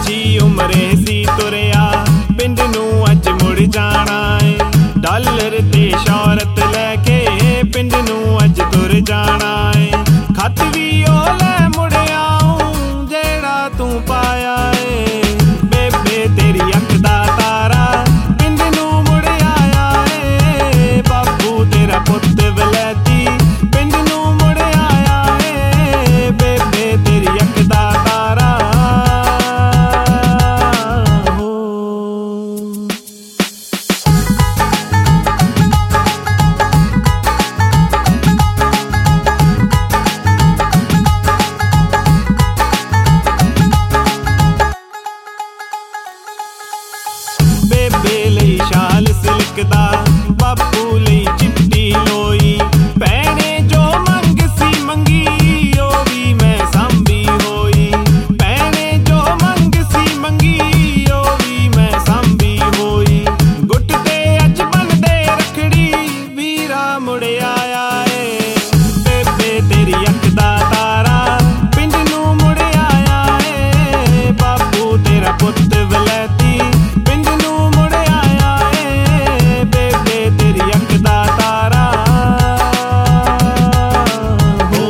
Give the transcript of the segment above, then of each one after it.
जी उमरे सी तुरिया पिंड नूं अज मुड़ जाना है। डॉलर ते शौहरत लैके पिंड नूं अज तुर जाना है। खत भी ओ लै मुड़ आऊं जेड़ा तू पाया है। बेबे तेरी अख दा तारा पिंड नूं मुड़ आया है। बापू तेरा पुत वलैती पिंड नूं मुड़ आया है। बेबे तेरी अख दा तारा हो। बेबे लई शाल सिल्क दा बापू लई चिट्टी लोई। भैणे जो मंग सी मंगी ओ भी मैं सांभी होई। भैणे जो मंग सी मंगी ओ भी मैं सांभी होई। गुट ते अज बनदे रखड़ी वीरा मुड़ आया है। बेबे तेरी अख दा तारा पिंड नूं मुड़ आया है। बापू तेरा पुत वलैती पिंड नूं मुड़ आया है। बेबे तेरी अख दा तारा हो।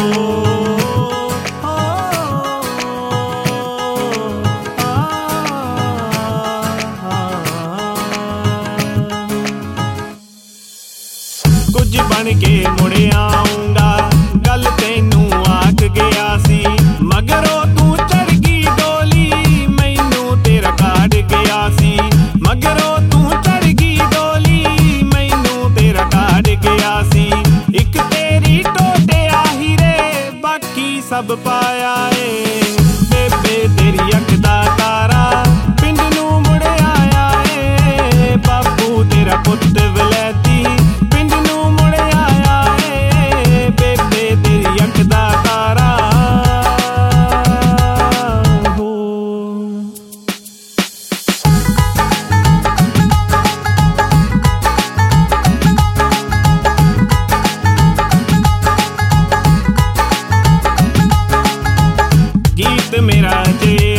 कुछ बन के मुड़ आऊंगा गल तैनू आख गया सी। मगरों तू चढ़ गई डोली मैनू तेरा काढ़ गया सी। मगरों तू चढ़ गई डोली मैनू तेरा काढ़ गया सी। एक तेरी टोटे आही रे बाकी सब पाया है। बेबे तेरी अख दा तारा पिंड नूं मुड़ आया है। बापू तेरा पुत वलैती पिंड नूं मुड़ आया है। बेबे तेरी अख दा तारा हो। गीत मेरा जे